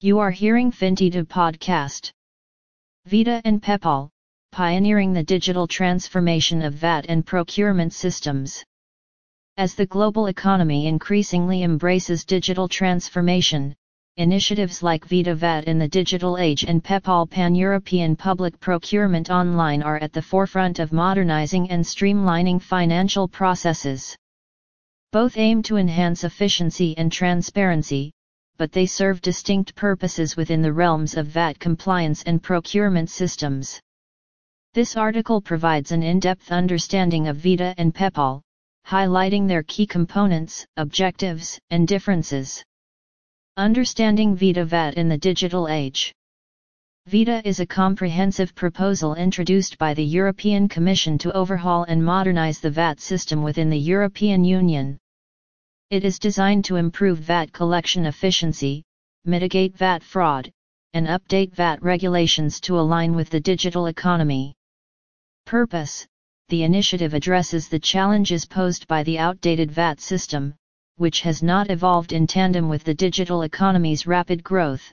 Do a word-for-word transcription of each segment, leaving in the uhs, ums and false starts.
You are hearing FinTEDA podcast. Vita and PayPal, pioneering the digital transformation of V A T and procurement systems. As the global economy increasingly embraces digital transformation, initiatives like Vita V A T in the digital age and PayPal Pan-European Public Procurement Online are at the forefront of modernizing and streamlining financial processes. Both aim to enhance efficiency and transparency, but they serve distinct purposes within the realms of V A T compliance and procurement systems. This article provides an in-depth understanding of Vita and PayPal, highlighting their key components, objectives, and differences. Understanding Vita V A T in the digital age. Vita is a comprehensive proposal introduced by the European Commission to overhaul and modernize the V A T system within the European Union. It is designed to improve V A T collection efficiency, mitigate V A T fraud, and update V A T regulations to align with the digital economy. Purpose: the initiative addresses the challenges posed by the outdated V A T system, which has not evolved in tandem with the digital economy's rapid growth.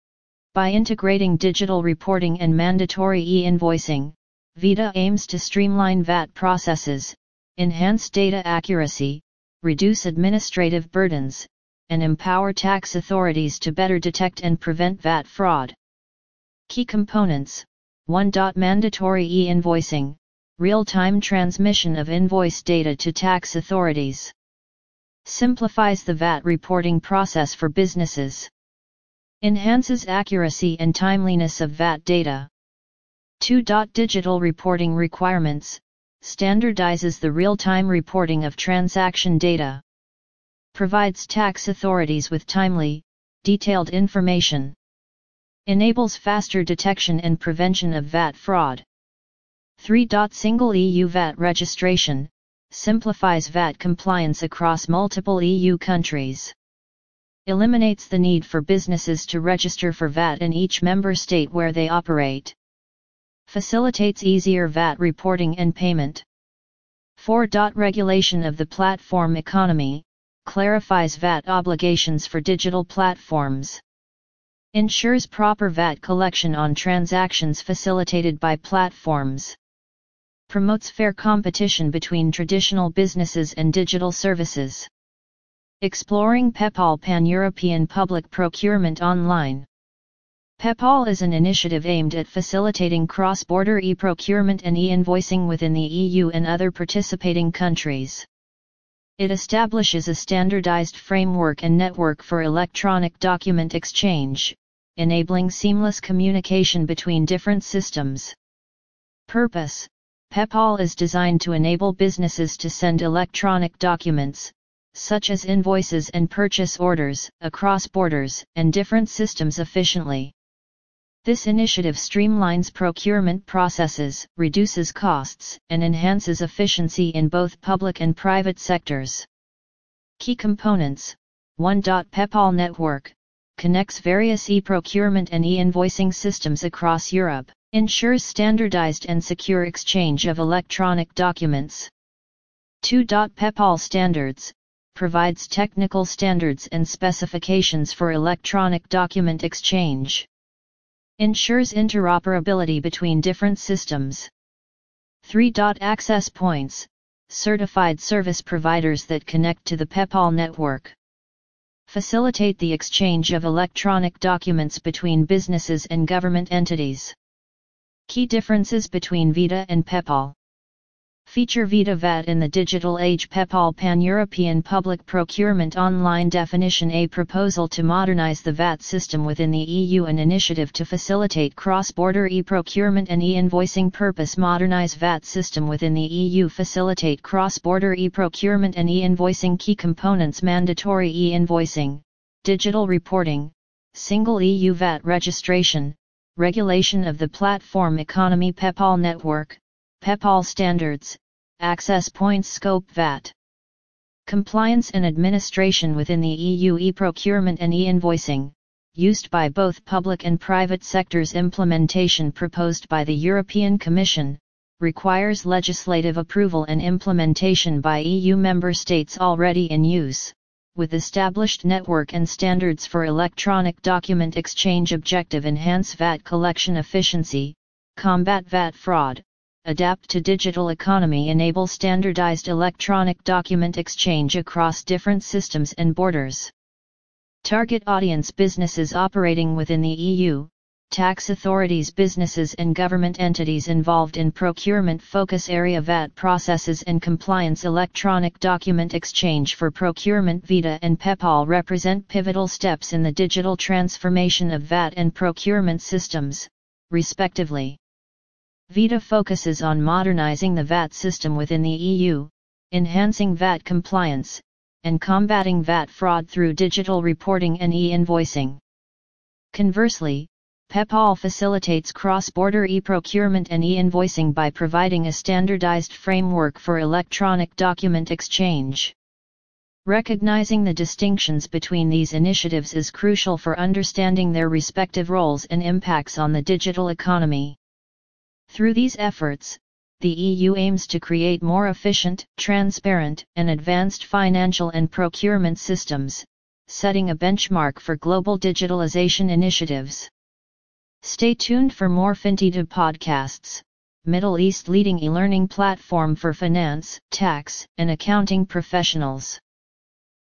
By integrating digital reporting and mandatory e-invoicing, Vita aims to streamline V A T processes, enhance data accuracy, reduce administrative burdens, and empower tax authorities to better detect and prevent V A T fraud. Key components: one. Mandatory e-invoicing, real-time transmission of invoice data to tax authorities. Simplifies the V A T reporting process for businesses. Enhances accuracy and timeliness of V A T data. two. Digital reporting requirements, standardizes the real-time reporting of transaction data. Provides tax authorities with timely, detailed information. Enables faster detection and prevention of V A T fraud. three. Single E U V A T registration, simplifies V A T compliance across multiple E U countries. Eliminates the need for businesses to register for V A T in each member state where they operate. Facilitates easier V A T reporting and payment. four. Regulation of the platform economy, clarifies V A T obligations for digital platforms. Ensures proper V A T collection on transactions facilitated by platforms. Promotes fair competition between traditional businesses and digital services. Exploring PayPal Pan-European Public Procurement Online. PayPal is an initiative aimed at facilitating cross-border e-procurement and e-invoicing within the E U and other participating countries. It establishes a standardized framework and network for electronic document exchange, enabling seamless communication between different systems. Purpose: PayPal is designed to enable businesses to send electronic documents, such as invoices and purchase orders, across borders and different systems efficiently. This initiative streamlines procurement processes, reduces costs, and enhances efficiency in both public and private sectors. Key components: one. PayPal Network, connects various e-procurement and e-invoicing systems across Europe, ensures standardized and secure exchange of electronic documents. two. PayPal Standards, provides technical standards and specifications for electronic document exchange. Ensures interoperability between different systems. three. Access points, certified service providers that connect to the PayPal network. Facilitate the exchange of electronic documents between businesses and government entities. Key differences between Vita and PayPal. Feature Vita V A T in the digital age. PayPal Pan-European Public Procurement Online definition: a proposal to modernize the V A T system within the E U, an initiative to facilitate cross-border e-procurement and e-invoicing. Purpose: modernize V A T system within the E U, facilitate cross-border e-procurement and e-invoicing. Key components: mandatory e-invoicing, digital reporting, single E U V A T registration, regulation of the platform economy. PayPal Network, PayPal Standards, access points. Scope: V A T compliance and administration within the E U. E-procurement and e-invoicing, used by both public and private sectors. Implementation proposed by the European Commission, requires legislative approval and implementation by E U member states already in use, with established network and standards for electronic document exchange. Objective: enhance V A T collection efficiency, combat V A T fraud, adapt to digital economy, enable standardized electronic document exchange across different systems and borders. Target audience: businesses operating within the E U, tax authorities, businesses and government entities involved in procurement. Focus area: V A T processes and compliance. Electronic document exchange for procurement. VITA and PEPAL represent pivotal steps in the digital transformation of V A T and procurement systems, respectively. VITA focuses on modernizing the V A T system within the E U, enhancing V A T compliance, and combating V A T fraud through digital reporting and e-invoicing. Conversely, PEPAL facilitates cross-border e-procurement and e-invoicing by providing a standardized framework for electronic document exchange. Recognizing the distinctions between these initiatives is crucial for understanding their respective roles and impacts on the digital economy. Through these efforts, the E U aims to create more efficient, transparent, and advanced financial and procurement systems, setting a benchmark for global digitalization initiatives. Stay tuned for more FinTech podcasts, Middle East leading e-learning platform for finance, tax, and accounting professionals.